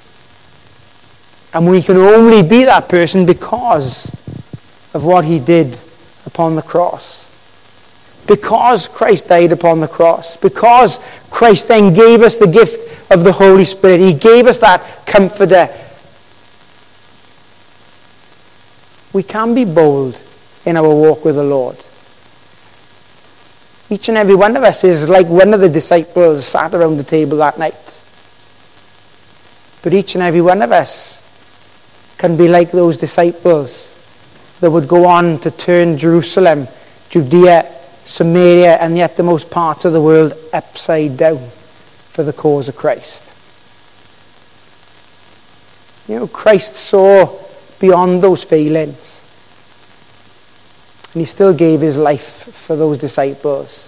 And we can only be that person because of what he did upon the cross. Because Christ died upon the cross. Because Christ then gave us the gift of the Holy Spirit. He gave us that comforter. We can be bold in our walk with the Lord. Each and every one of us is like one of the disciples sat around the table that night. But each and every one of us can be like those disciples that would go on to turn Jerusalem, Judea, Samaria, and yet the most parts of the world upside down for the cause of Christ. You know, Christ saw beyond those failings. And he still gave his life for those disciples.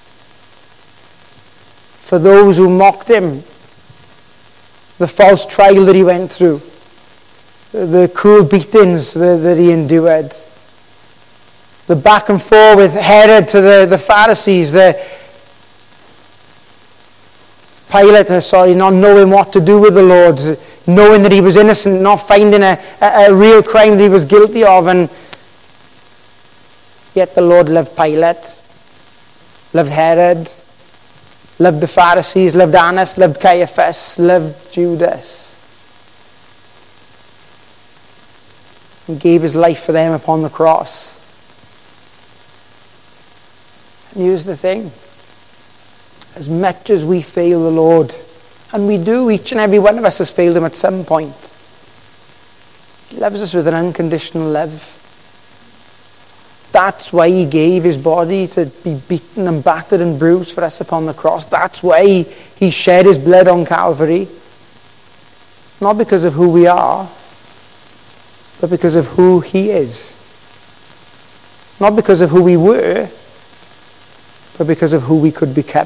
For those who mocked him, the false trial that he went through, the cruel beatings that he endured, the back and forth with Herod to the, the Pharisees, the Pilate, sorry, not knowing what to do with the Lord, knowing that he was innocent, not finding a, a, a real crime that he was guilty of, and yet the Lord loved Pilate, loved Herod, loved the Pharisees, loved Annas, loved Caiaphas, loved Judas. And gave his life for them upon the cross. And here's the thing. As much as we fail the Lord, and we do, each and every one of us has failed him at some point, he loves us with an unconditional love. That's why he gave his body to be beaten and battered and bruised for us upon the cross. That's why he shed his blood on Calvary. Not because of who we are, but because of who he is. Not because of who we were, but because of who we could become.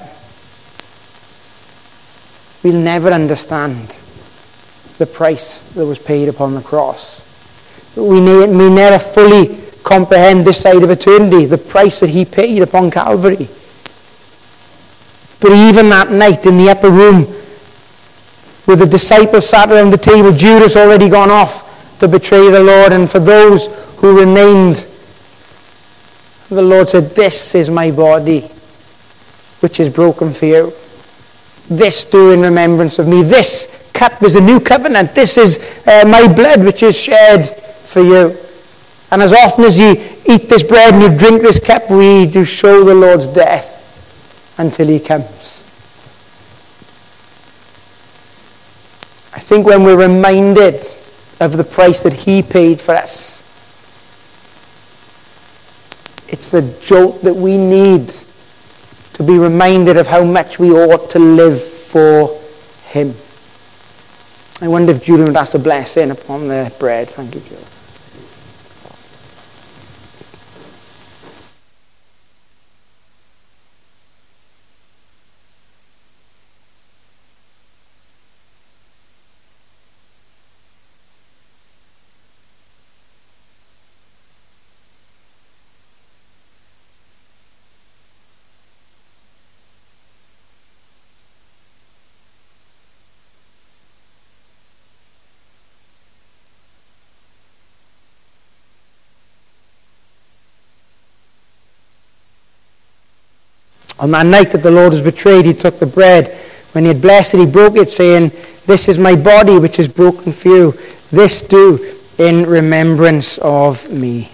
We'll never understand the price that was paid upon the cross. We may, may never fully comprehend this side of eternity, the price that he paid upon Calvary. But even that night in the upper room, with the disciples sat around the table, Judas already gone off to betray the Lord, and for those who remained, the Lord said, "This is my body, which is broken for you. This do in remembrance of me. This cup is a new covenant. This is uh, my blood, which is shed for you. And as often as you eat this bread and you drink this cup, we do show the Lord's death until he comes." I think when we're reminded of the price that he paid for us, it's the jolt that we need to be reminded of how much we ought to live for him. I wonder if Julian would ask a blessing upon the bread. Thank you, Julian. On that night that the Lord was betrayed, he took the bread. When he had blessed it, he broke it, saying, "This is my body, which is broken for you. This do in remembrance of me."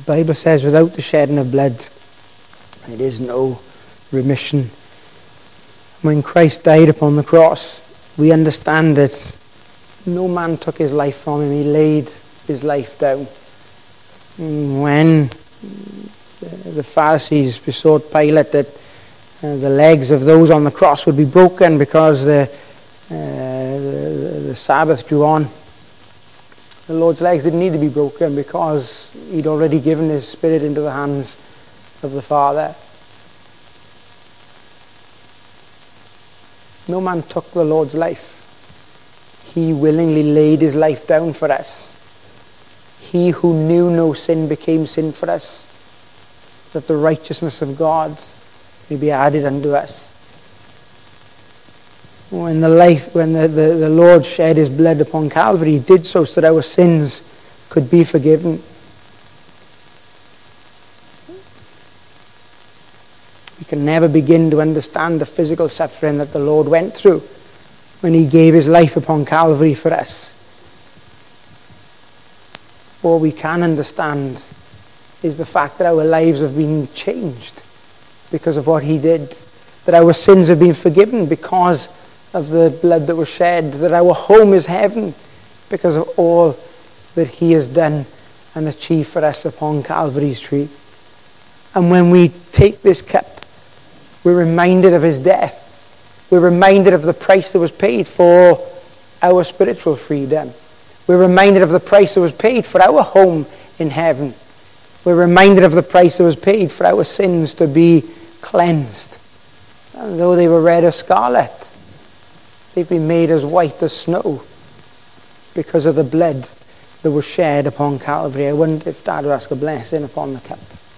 The Bible says without the shedding of blood, there is no remission. When Christ died upon the cross, we understand that no man took his life from him. He laid his life down. And when the Pharisees besought Pilate that uh, the legs of those on the cross would be broken because the, uh, the, the Sabbath drew on, the Lord's legs didn't need to be broken because he'd already given his spirit into the hands of the Father. No man took the Lord's life. He willingly laid his life down for us. He who knew no sin became sin for us, that the righteousness of God may be added unto us. When the life, when the, the, the Lord shed his blood upon Calvary, he did so so that our sins could be forgiven. We can never begin to understand the physical suffering that the Lord went through when he gave his life upon Calvary for us. All we can understand is the fact that our lives have been changed because of what he did, that our sins have been forgiven because of the blood that was shed, that our home is heaven because of all that he has done and achieved for us upon Calvary's tree. And when we take this cup, we're reminded of his death. We're reminded of the price that was paid for our spiritual freedom. We're reminded of the price that was paid for our home in heaven. We're reminded of the price that was paid for our sins to be cleansed. And though they were red as scarlet, they've been made as white as snow because of the blood that was shed upon Calvary. I wonder if Dad would ask a blessing upon the cup.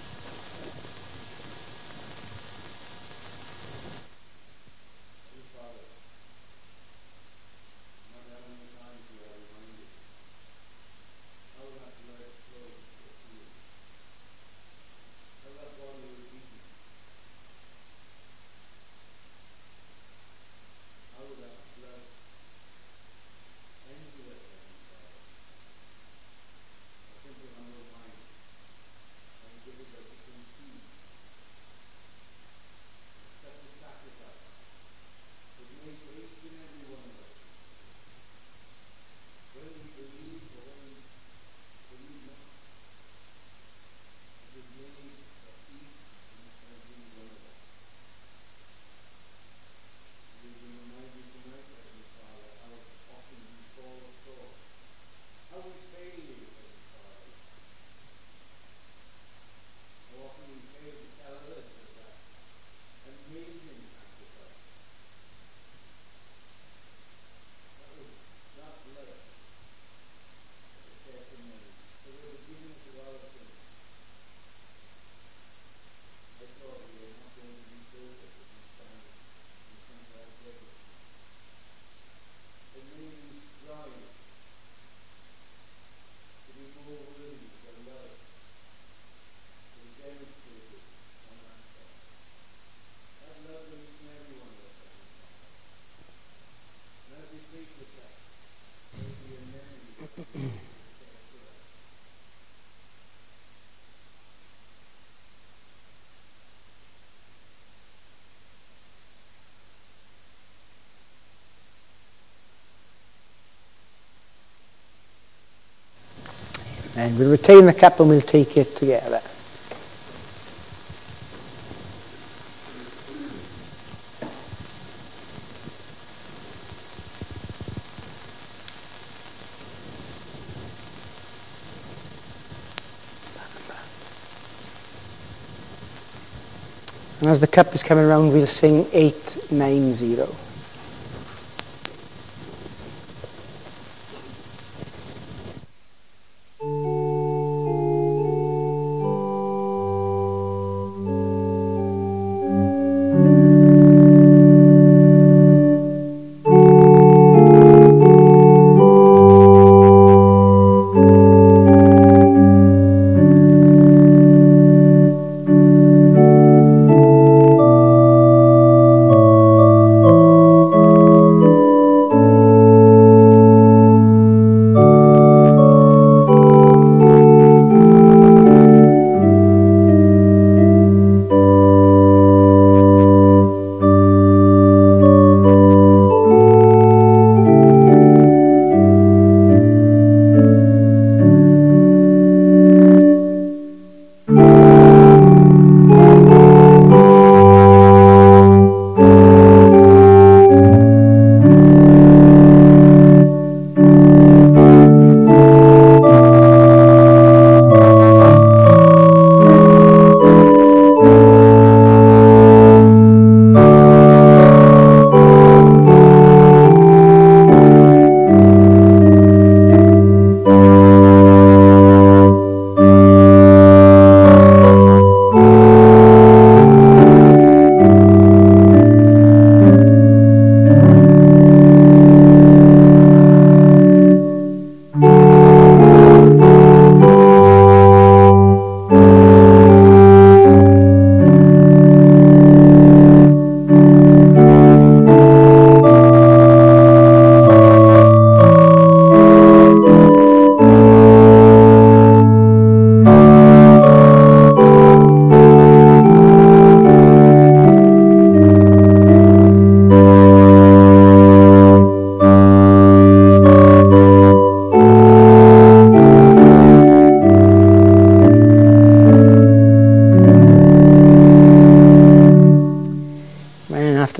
And we'll retain the cup and we'll take it together. And as the cup is coming around, we'll sing eight nine zero.
Thank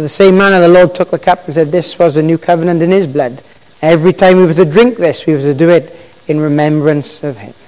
After the same manner, the Lord took the cup and said, this was the new covenant in his blood. Every time we were to drink this, we were to do it in remembrance of him.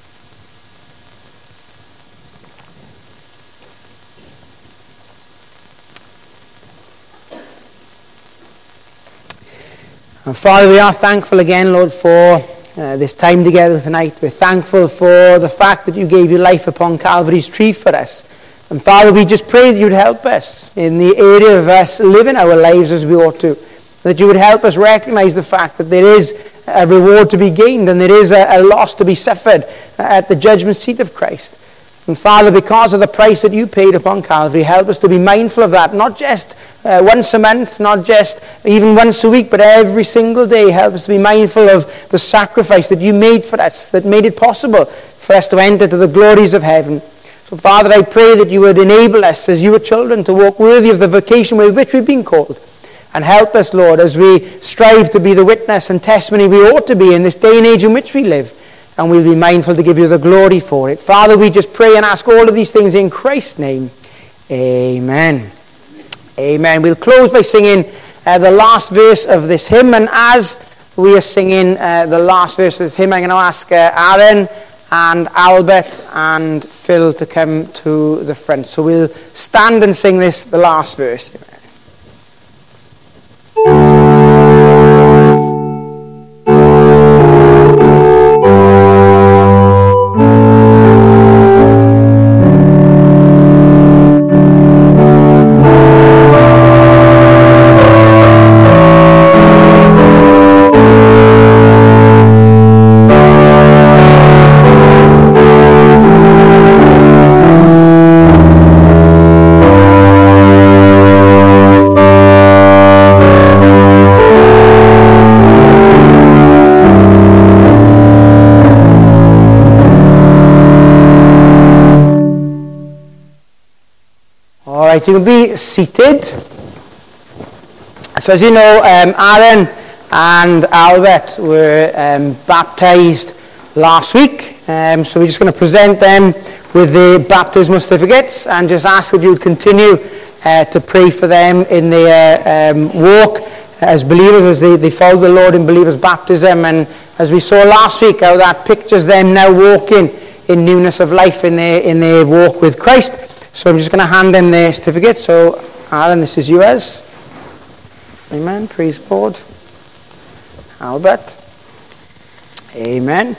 And Father, we are thankful again, Lord, for uh, this time together tonight. We're thankful for the fact that you gave your life upon Calvary's tree for us. And Father, we just pray that you'd help us in the area of us living our lives as we ought to. That you would help us recognize the fact that there is a reward to be gained and there is a, a loss to be suffered at the judgment seat of Christ. And Father, because of the price that you paid upon Calvary, help us to be mindful of that, not just uh, once a month, not just even once a week, but every single day. Help us to be mindful of the sacrifice that you made for us, that made it possible for us to enter to the glories of heaven. So Father, I pray that you would enable us as your children to walk worthy of the vocation with which we've been called. And help us, Lord, as we strive to be the witness and testimony we ought to be in this day and age in which we live. And we'll be mindful to give you the glory for it. Father, we just pray and ask all of these things in Christ's name. Amen. Amen. We'll close by singing uh, the last verse of this hymn. And as we are singing uh, the last verse of this hymn, I'm going to ask uh, Aaron and Albert and Phil to come to the front. So we'll stand and sing this, the last verse. You can be seated. So as you know, um, Aaron and Albert were um, baptized last week. Um, so we're just going to present them with the baptismal certificates and just ask that you would continue uh, to pray for them in their um, walk as believers, as they, they follow the Lord in believers' baptism. And as we saw last week, how that pictures them now walking in newness of life in their, in their walk with Christ. So I'm just going to hand them their certificate. So, Aaron, this is yours. Amen. Praise God. Albert. Amen.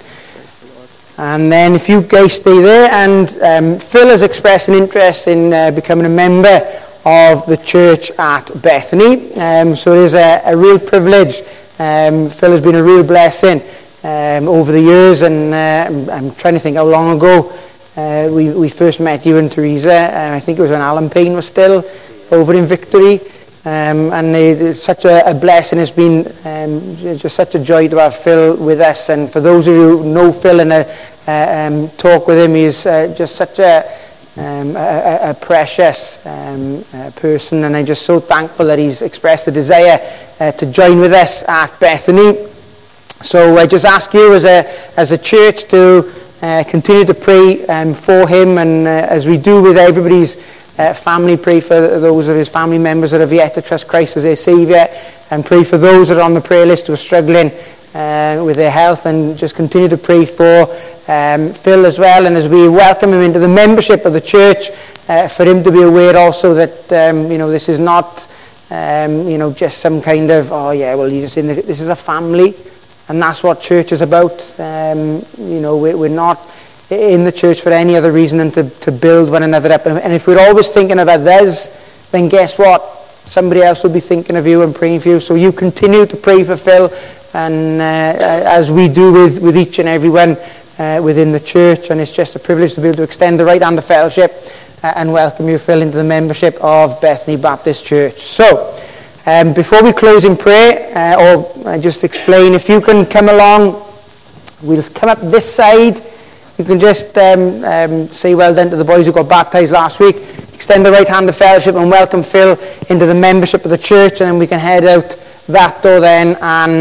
And then if you guys stay there, and um, Phil has expressed an interest in uh, becoming a member of the church at Bethany. Um, so it is a, a real privilege. Um, Phil has been a real blessing um, over the years, and uh, I'm, I'm trying to think how long ago Uh, we, we first met you and Teresa. Uh, I think it was when Alan Payne was still over in Victory. Um, and it, it's such a, a blessing. It's been um, just such a joy to have Phil with us. And for those of you who know Phil and uh, um, talk with him, he's uh, just such a, um, a, a precious um, uh, person. And I'm just so thankful that he's expressed a desire uh, to join with us at Bethany. So I just ask you as a, as a church to Uh, continue to pray um, for him, and uh, as we do with everybody's uh, family, pray for those of his family members that have yet to trust Christ as their Saviour, and pray for those that are on the prayer list who are struggling uh, with their health, and just continue to pray for um, Phil as well. And as we welcome him into the membership of the church, uh, for him to be aware also that um, you know this is not um, you know just some kind of oh yeah well you just in the, this is a family. And that's what church is about. Um, you know, we're, we're not in the church for any other reason than to, to build one another up. And if we're always thinking of others, then guess what? Somebody else will be thinking of you and praying for you. So you continue to pray for Phil, and uh, as we do with, with each and every one uh, within the church. And it's just a privilege to be able to extend the right hand of fellowship uh, and welcome you, Phil, into the membership of Bethany Baptist Church. So, Um, before we close in prayer, uh, or I just explain, if you can come along, we'll come up this side. You can just um, um, say well done to the boys who got baptized last week. Extend the right hand of fellowship and welcome Phil into the membership of the church, and then we can head out that door then and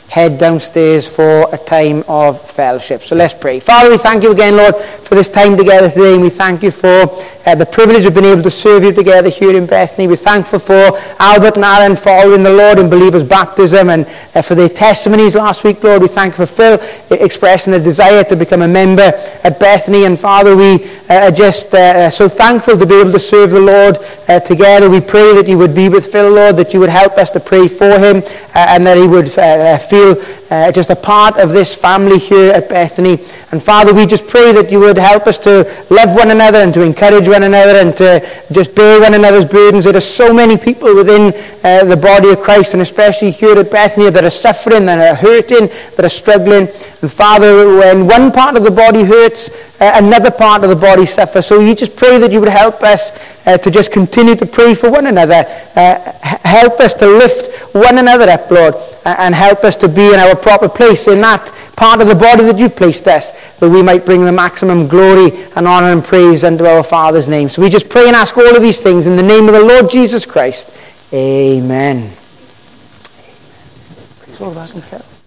head downstairs for a time of fellowship. So let's pray. Father, we thank you again, Lord, for this time together today, and we thank you for uh, the privilege of being able to serve you together here in Bethany. We're thankful for Albert and Alan following the Lord in believers' baptism, and uh, for their testimonies last week, Lord. We thank you for Phil expressing a desire to become a member at Bethany, and Father, we uh, are just uh, so thankful to be able to serve the Lord uh, together. We pray that you would be with Phil, Lord, that you would help us to pray for him, uh, and that he would uh, feel Uh, just a part of this family here at Bethany. And Father, we just pray that you would help us to love one another and to encourage one another and to just bear one another's burdens. There are so many people within uh, the body of Christ, and especially here at Bethany, that are suffering, that are hurting, that are struggling. And Father, when one part of the body hurts, uh, another part of the body suffers. So we just pray that you would help us uh, to just continue to pray for one another. Uh, help us to lift one another up, Lord, and help us to be in our proper place in that part of the body that you've placed us, that we might bring the maximum glory and honor and praise unto our Father's name. So we just pray and ask all of these things in the name of the Lord Jesus Christ. Amen. Amen. Praise all of us and